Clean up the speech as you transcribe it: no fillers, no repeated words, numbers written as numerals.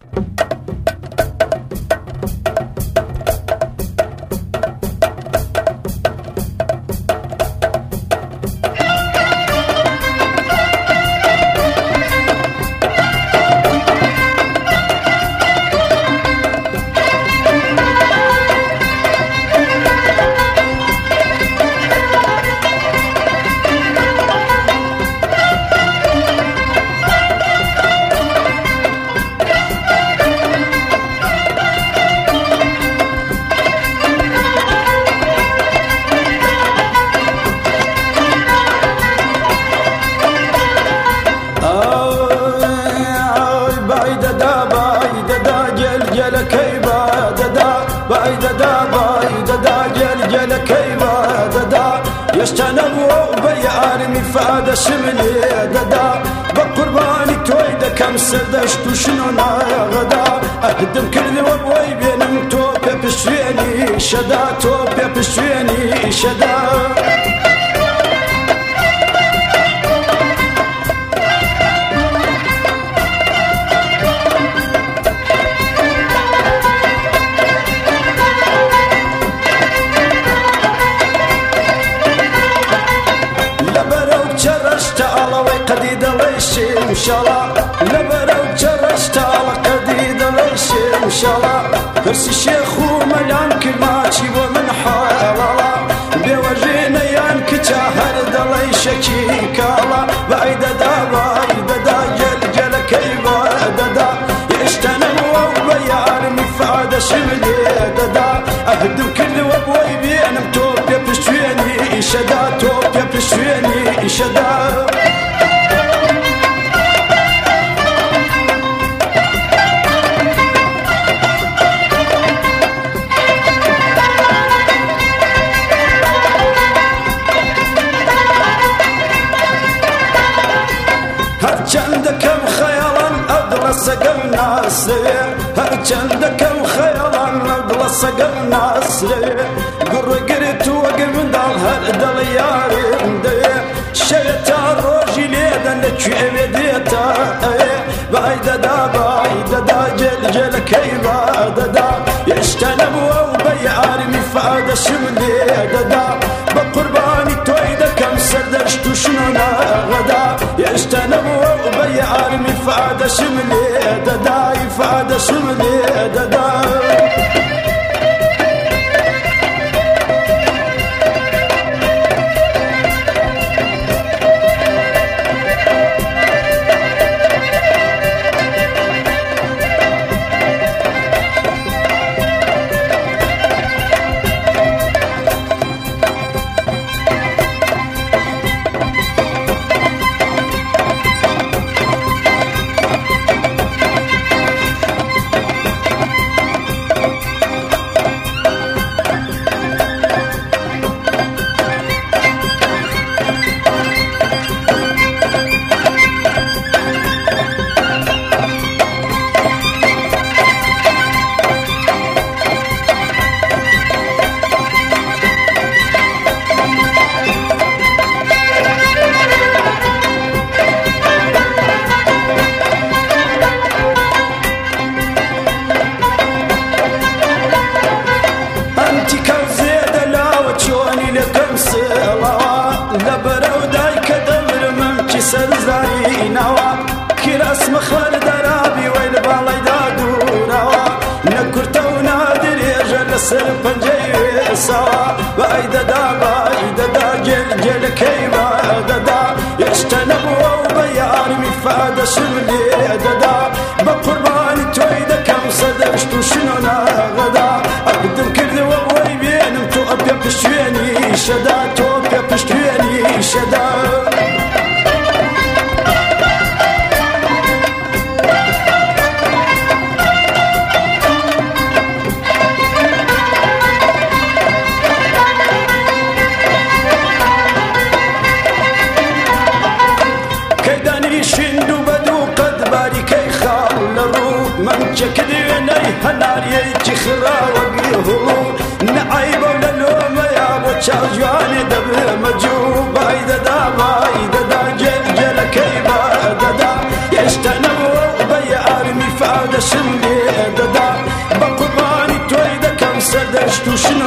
يشتنبوا بيعارمي فاد شملي ددا بقرباني تويدا كم سردشت وشنونا غدا اهدم كل وبوي بينم توبي بشويني شدا توبي بشويني شدا إن شاء الله لبرو جرشت على قديد ليش إن شاء الله كرسي الشيخ ومليان كلماتي ومن حالة بوجينا يانك جاهر دليش كيكالا بعيد دا جل كيبا دا يشتنوا وبيارمي فاد شملي دا أهدم كل وبوي بينم توب يبشويني شدا توب يبشويني شدا هرچندكم خيالا أضل سقمنا السرير هرچندكم خيالا أضل سقمنا السرير قرقرت وقم دال هردل يارين دير شيطان روجي ليدا نتشوي بديتا بعيدا دا جل كيبا دا يشتنبوا وبيعارمي فاد شملي دا بقرباني تويدا كم سردشت وشنونا غدا يشتنبوا وبيعارمي فاد شملي دا فاد شملي دا سرزاينوا كراس مخال درابي وين بالي دادوروا نكرتو نادر يجل سربنجي سوا بعيد دا جل كيما دا يشتنبوا وبيعارمي فاد شملي دا بقرباني تويدا كم صدقت وشنونا غدا اقدم كل وبوي بينم توب بشويني شدا توب بشويني شدا شكديني هناري تخرا وقيهو نعيب ولا لوم يا ابو تشاجواني دبر مجوب بايدا دا جل كيبا دا يشتنبوا بيعارمي فاد ئادەشم لێ دەدا بە قوربانی تۆی دەکەم سەردەشت و شنە